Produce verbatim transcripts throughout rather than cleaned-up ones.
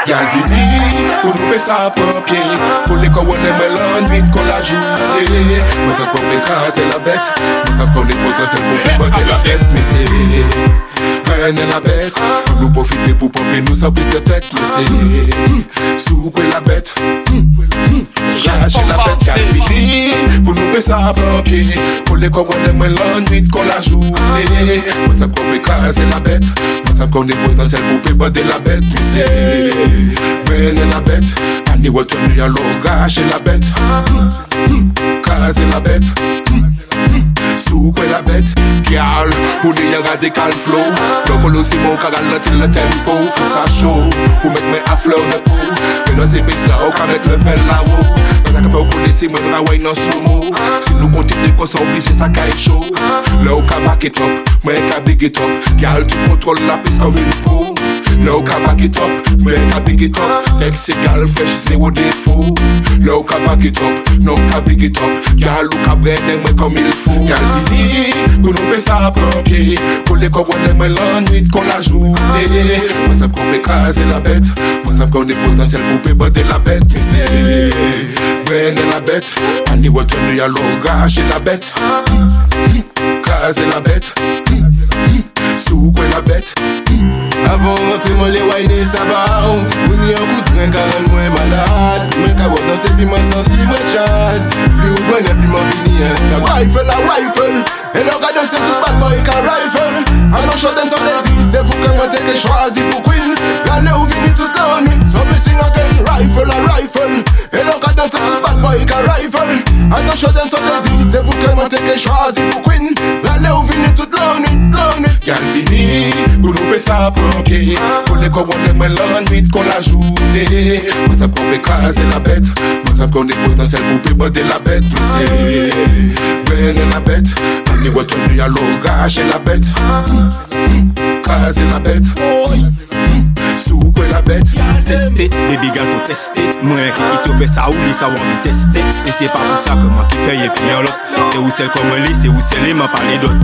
Gal vini, pour nous payer ça pompier. Faut les qu'on les mélange vite qu'on la joue. Moi ça qu'on écraser la bête. Moi ça qu'on est potentiel pour péter la bête. Mais c'est ben la bête. Pour nous profiter pour pomper nous sans prise de tête. Mais c'est sous quoi la bête. Lâcher la bête gal vini, pour nous payer ça pompier. Faut les qu'on les mélange vite qu'on la joue. Moi ça qu'on écraser la bête. Moi ça qu'on est potentiel pour péter la bête. Mais c'est ben la bête. Ani retenu à l'orage et la bête. Caser la bête. Sous quoi la bête. Gal, on est un radical flow. Donc on aussi mon cagal le tempo. Faut ça chaud, ou mettre mes à fleur de peau. Mais dans ces baisses là, on va mettre le vel là-haut. Mais ça faut qu'on laisse moi la wine en slow-mo. Si nous continuons qu'on soit obligé ça caille chaud. Là on va back it up, moi un big it up. Gal tu contrôles la piste comme une pro. Là on va back it up, moi un big it up. Sexe gal fresh c'est au défaut. Là on va back it up, non un big it up. Gal ou ka brenne moi comme il faut. Gal fini, pour nous payer ça pompier. Faut les qu'on les mélange vite qu'on la joue. Moi ça qu'on peut caser la bête. Moi ça qu'on est potentiel pour péter la bête. Mais c'est ben la bête. Ani retenu à l'orage et la bête. Caser la bête. Sous quoi la bête. Avant rentrer moi les wine ça va. On y a un coup de train car on est malade. Mais qu'à voir danser puis m'en sentir moi chad. Plus ou moins plus m'en finir insta. Rifle la rifle. Et le gars danser tout bad boy car rifle. I don't show them some ladies. C'est vous comment t'es que choisi pour queen. L'année où vini toute la nuit. So me sing again. Rifle la rifle. Et le gars danser tout bad boy car rifle. I don't show them some ladies. C'est vous comment t'es que choisi pour queen. L'année où vini toute la nuit. La nuit. Gal fini, pour nous payer ça pompier. Faut les qu'on les mélange vite qu'on la joue. Moi ça qu'on peut caser la bête. Moi ça qu'on est potentiel pour péter la bête. Mais c'est ben la bête. On est retenu à l'orage et la bête. Caser la bête. Sous quoi la bête. Tester, baby girl faut tester. Moi qui qui te fait ça ou li ça ou envie tester. Et c'est pas pour ça que moi qui fais et puis un l'autre. C'est où celle comme lui, c'est où celle m'a parlé d'autres.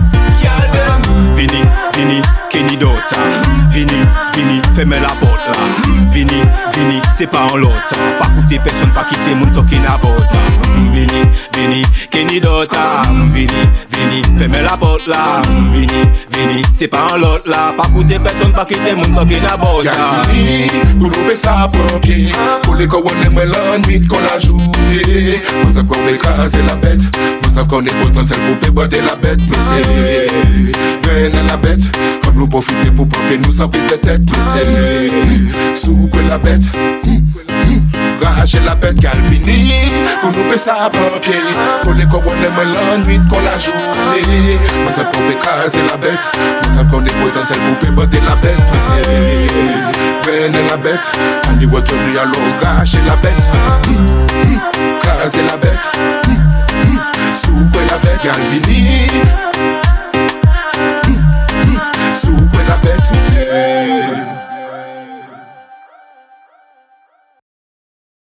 Vini, vini, Kenny Dota. Vini, vini, fais-moi la porte là. Vini, vini, c'est pas en l'autre. Pas coûter personne, pas quitter mon talking about. Vini, vini, Kenny Dota. Vini, vini, fais-moi la porte là. Vini, vini, c'est pas en l'autre là. Pas coûter personne, pas quitter mon talking about. Gal fini, pour nous payer ça pompier. Faut les qu'on les mélange vite qu'on la joue. Moi ça qu'on peut caser la bête. Moi ça qu'on est potentiel pour péter la bête. Mais c'est ben la bête. On nous profiter pour pomper nous sans prise de tête. Mais c'est sous quoi la bête. Racher la bête gal fini. Pour nous payer ça pompier. Faut les qu'on les mélange vite qu'on la joue. Moi ça qu'on peut caser la bête. Moi ça qu'on est potentiel pour péter la bête. Mais c'est ben la bête. On y retenu à l'orage et la bête. Caser la bête. Sous quoi la bête gal fini.